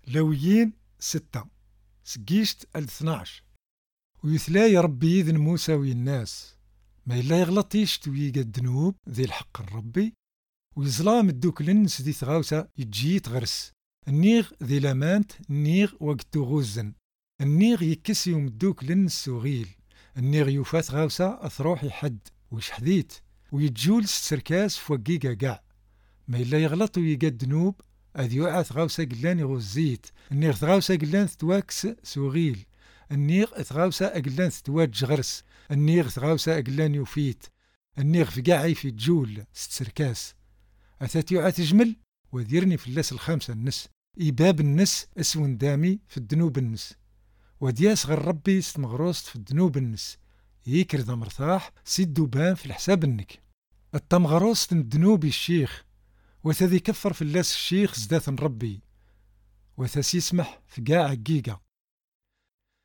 لويين 6 سقيشت 12. ويثلاي ربي ذن موسى والناس ما إلا يغلطيش تويقى الذنوب ذي الحق الربي ويظلام الدوك لنس ذي ثغاوسة يجي تغرس النيغ ذي لامانت النيغ وقت غوزن النيغ يكس يوم الدوك لنس وغيل النيغ يوفات غاوسة أثروح يحد ويش حديت ويتجول ستركاس فوقيقا قاع ما إلا يغلط ويقى الذنوب أذ يوعى ثغاوسة قلان يغزيت النيغ ثغاوسة قلان ثتواكس سوغيل النيغ ثغاوسة قلان ثتواج غرس النيغ ثغاوسة قلان يوفيت النيغ في قاعي في تجول ستركاس أثات يوعى تجمل وذيرني في اللاس الخامسة النس إباب النس اسون دامي في الذنوب النس ودياس غير ربي ستمغروست في الذنوب النس يكر ذا مرتاح سيدو بان في الحساب النك التمغروست الذنوب الشيخ وثذي كفر في اللاس الشيخ زداث ربي وثسي يسمح في قاع قيقة